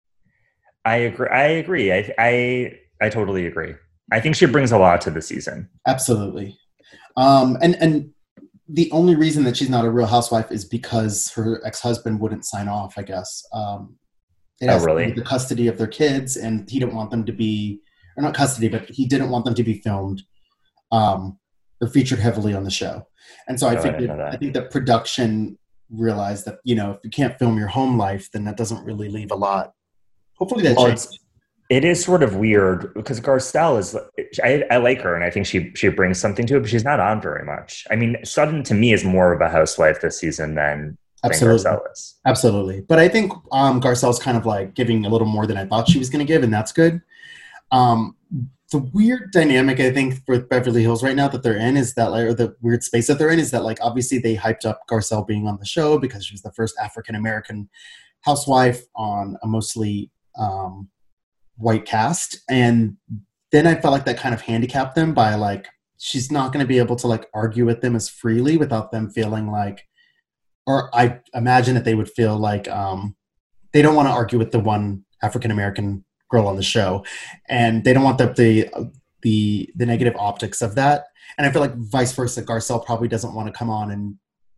I agree. I agree. I, I, I totally agree. I think she brings a lot to the season. Absolutely. Um, and, and the only reason that she's not a real housewife is because her ex-husband wouldn't sign off, I guess. Um, it has Oh, really? to do with the custody of their kids, and he didn't want them to be, or not custody, but he didn't want them to be filmed um, or featured heavily on the show. And so I Oh, I think didn't that, know that. I think that production realized that, you know, if you can't film your home life, then that doesn't really leave a lot. Hopefully that Well, changes. it's, it is sort of weird because Garcelle is, I, I like her and I think she she brings something to it, but she's not on very much. I mean, Sutton to me is more of a housewife this season than, than Absolutely. Garcelle is. Absolutely. But I think um, Garcelle's kind of like giving a little more than I thought she was going to give, and that's good. Um, the weird dynamic, I think, for Beverly Hills right now that they're in is that, like, or the weird space that they're in is that, like, obviously they hyped up Garcelle being on the show because she was the first African-American housewife on a mostly um, white cast. And then I felt like that kind of handicapped them by, like, she's not going to be able to, like, argue with them as freely without them feeling like, or I imagine that they would feel like um, they don't want to argue with the one African-American girl on the show, and they don't want the, the the the negative optics of that. And I feel like vice versa, Garcelle probably doesn't want to come on and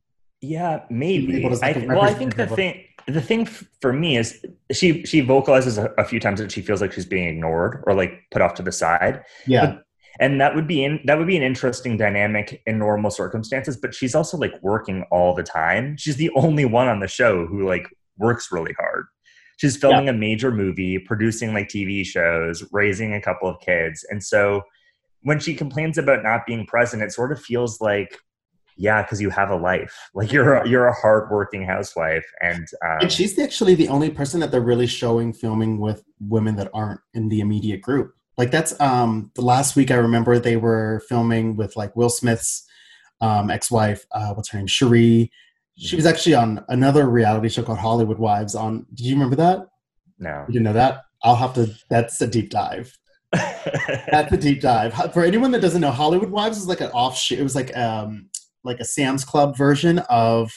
Yeah, maybe. able to, like, I th- well, I think the represent- thing the thing f- for me is she she vocalizes a, a few times that she feels like she's being ignored or like put off to the side. yeah. But, and that would be in, that would be an interesting dynamic in normal circumstances. But she's also like working all the time. She's the only one on the show who like works really hard. She's filming yeah. a major movie, producing like T V shows, raising a couple of kids. And so when she complains about not being present, it sort of feels like, yeah, because you have a life. Like you're a, you're a hardworking housewife. And, um, and she's actually the only person that they're really showing filming with women that aren't in the immediate group. Like that's um, the last week I remember they were filming with like Will Smith's um, ex-wife, uh, what's her name, Cherie. She was actually on another reality show called Hollywood Wives on, did you remember that? No. You didn't know that? I'll have to, that's a deep dive. That's a deep dive. For anyone that doesn't know, Hollywood Wives is like an offshoot. It was like um like a Sam's Club version of,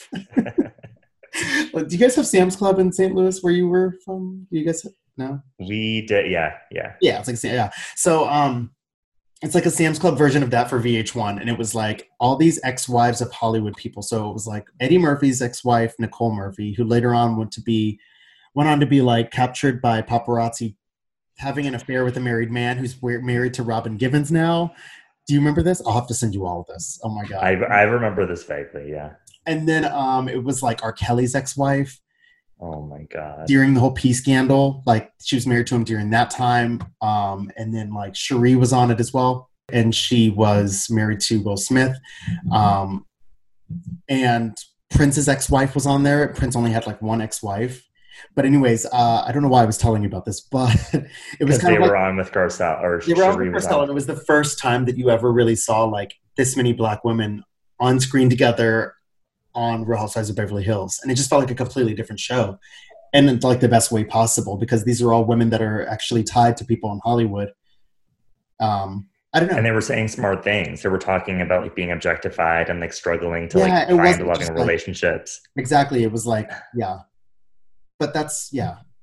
do you guys have Sam's Club in Saint Louis where you were from? Do you guys have, no? We did, yeah, yeah. Yeah, it's like, yeah. So, um, it's like a Sam's Club version of that for V H one. And it was like all these ex-wives of Hollywood people. So it was like Eddie Murphy's ex-wife, Nicole Murphy, who later on went to be, went on to be like captured by paparazzi having an affair with a married man who's married to Robin Givens now. Do you remember this? I'll have to send you all of this. Oh my God. I, I remember this vaguely, yeah. And then um, it was like R. Kelly's ex-wife. Oh my God. During the whole P scandal, like she was married to him during that time. Um, and then like Cherie was on it as well. And she was married to Will Smith. Um, and Prince's ex-wife was on there. Prince only had like one ex-wife. But anyways, uh, I don't know why I was telling you about this, but it was kind they of like, were on with Garcelle. Or they were on Cherie with was Garcelle, on. and it was the first time that you ever really saw like this many Black women on screen together on Real Housewives of Beverly Hills. And it just felt like a completely different show. And in like the best way possible, because these are all women that are actually tied to people in Hollywood. Um, I don't know. And they were saying smart things. They were talking about like being objectified and like struggling to Yeah, it like find wasn't loving just, like- relationships. Exactly. It was like, yeah. But that's, yeah.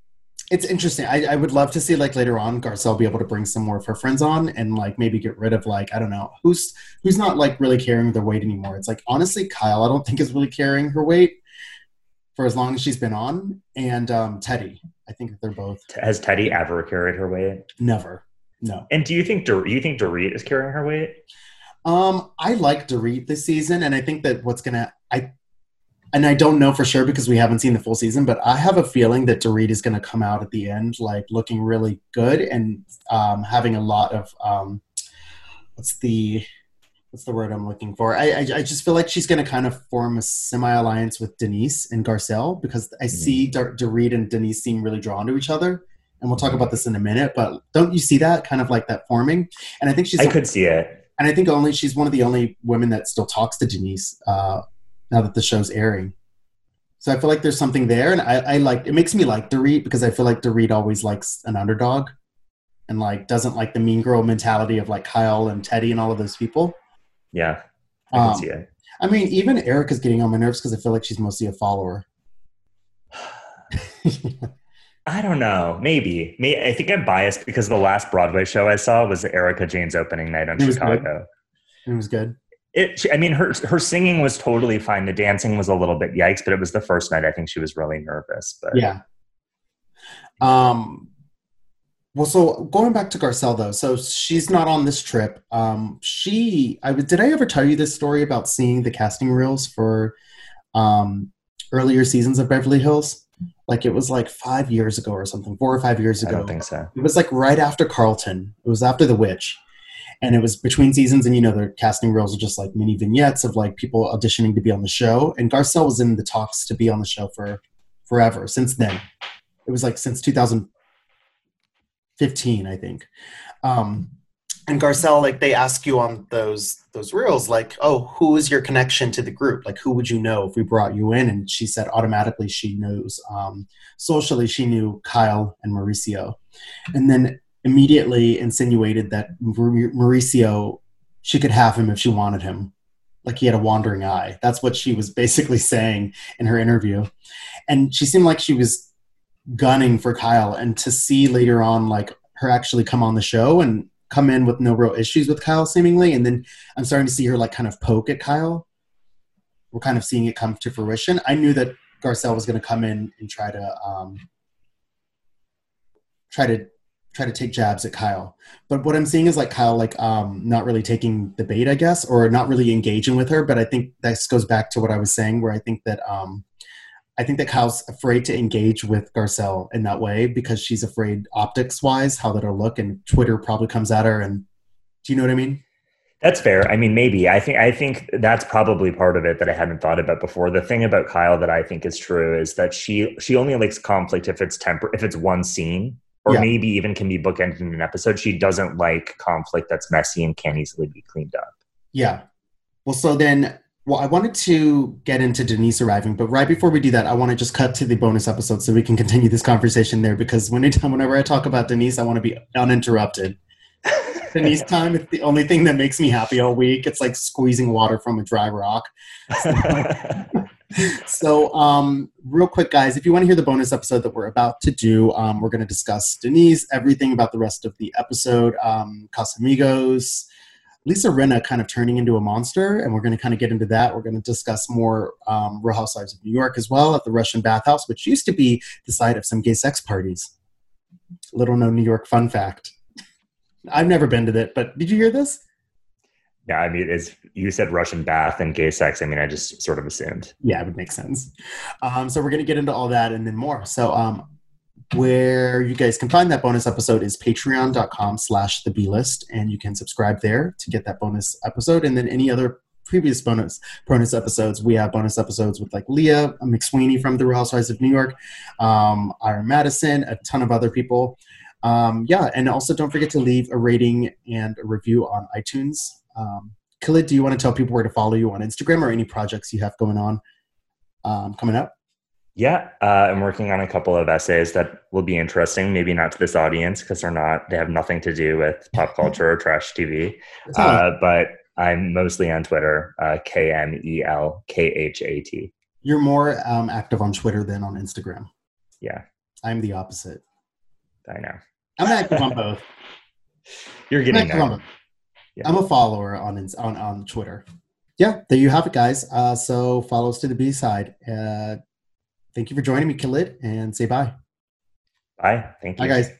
It's interesting. I, I would love to see like later on Garcelle be able to bring some more of her friends on and like maybe get rid of like I don't know who's who's not like really carrying their weight anymore. It's like honestly Kyle I don't think is really carrying her weight for as long as she's been on, and um, Teddy. I think they're both Has Teddy ever carried her weight? never. No. And do you think do you think Dorit is carrying her weight? Um, I like Dorit this season, and I think that what's gonna I and I don't know for sure because we haven't seen the full season, but I have a feeling that Dorit is gonna come out at the end like looking really good and um, having a lot of um, what's the what's the word I'm looking for? I I, I just feel like she's gonna kind of form a semi alliance with Denise and Garcelle because I see Dar- Dorit and Denise seem really drawn to each other. And we'll talk about this in a minute, but don't you see that kind of like that forming? And I think she's I could see it. And I think only she's one of the only women that still talks to Denise uh, now that the show's airing. So I feel like there's something there, and I, I like it makes me like Dorit because I feel like Dorit always likes an underdog, and like doesn't like the mean girl mentality of like Kyle and Teddy and all of those people. Yeah, I can Um, see it. I mean, even Erica's getting on my nerves because I feel like she's mostly a follower. I don't know. Maybe. May I think I'm biased because the last Broadway show I saw was Erica Jane's opening night in It was Chicago. Good. It was good. It. I mean, her her singing was totally fine. The dancing was a little bit yikes, but it was the first night. I think she was really nervous. But Yeah. Um. Well, so going back to Garcelle though, so she's not on this trip. Um. She. I would. Did I ever tell you this story about seeing the casting reels for, um, earlier seasons of Beverly Hills? Like it was like five years ago or something, four or five years ago. I don't think so. It was like right after Carlton. It was after The Witch. And it was between seasons. And, you know, their casting reels are just like mini vignettes of like people auditioning to be on the show. And Garcelle was in the talks to be on the show for forever since then. It was like since two thousand fifteen, I think. Um, and Garcelle, like they ask you on those those reels, like, oh, who is your connection to the group? Like, who would you know if we brought you in? And she said automatically she knows. Um, socially, she knew Kyle and Mauricio. And then immediately insinuated that Mauricio, she could have him if she wanted him. Like he had a wandering eye. That's what she was basically saying in her interview. And she seemed like she was gunning for Kyle. And to see later on, like her actually come on the show and come in with no real issues with Kyle seemingly. And then I'm starting to see her like kind of poke at Kyle. We're kind of seeing it come to fruition. I knew that Garcelle was going to come in and try to um, try to try to take jabs at Kyle. But what I'm seeing is like Kyle, like um, not really taking the bait, I guess, or not really engaging with her. But I think this goes back to what I was saying, where I think that um, I think that Kyle's afraid to engage with Garcelle in that way because she's afraid optics wise, how that'll look. And Twitter probably comes at her. And do you know what I mean? That's fair. I mean, maybe. I think I think that's probably part of it that I hadn't thought about before. The thing about Kyle that I think is true is that she she only likes conflict if it's temper if it's one scene, or Yeah. maybe even can be bookended in an episode. She doesn't like conflict that's messy and can't easily be cleaned up. Yeah. Well, so then, well, I wanted to get into Denise arriving, but right before we do that, I want to just cut to the bonus episode so we can continue this conversation there, because anytime, whenever I talk about Denise, I want to be uninterrupted. Denise time is the only thing that makes me happy all week. It's like squeezing water from a dry rock. So, um, real quick, guys, if you want to hear the bonus episode that we're about to do, um, we're going to discuss Denise, everything about the rest of the episode, um, Casamigos, Lisa Rinna kind of turning into a monster, and we're going to kind of get into that. We're going to discuss more um, Real Housewives of New York as well at the Russian bathhouse, which used to be the site of some gay sex parties. Little known New York fun fact. I've never been to it, but did you hear this? Yeah, I mean, as you said, Russian bath and gay sex. I mean, I just sort of assumed. Yeah, it would make sense. Um, so we're going to get into all that and then more. So um, where you guys can find that bonus episode is patreon.com slash the B-list, and you can subscribe there to get that bonus episode. And then any other previous bonus bonus episodes, we have bonus episodes with like Leah McSweeney from The Real Housewives of New York, um, Ira Madison, a ton of other people. Um, yeah, and also don't forget to leave a rating and a review on iTunes. Um, Khalid, do you want to tell people where to follow you on Instagram or any projects you have going on um, coming up? Yeah, uh, I'm working on a couple of essays that will be interesting. Maybe not to this audience because they're not, they have nothing to do with pop culture or trash T V. Uh, but I'm mostly on Twitter, uh, K M E L K H A T. You're more um, active on Twitter than on Instagram. Yeah. I'm the opposite. I know. I'm active on both. You're I'm getting active there. on both. Yeah. I'm a follower on ins- on on Twitter. Yeah, there you have it, guys. Uh, so follow us to the B side. Uh, thank you for joining me, Khalid, and say bye. Bye. Thank Bye, you. guys.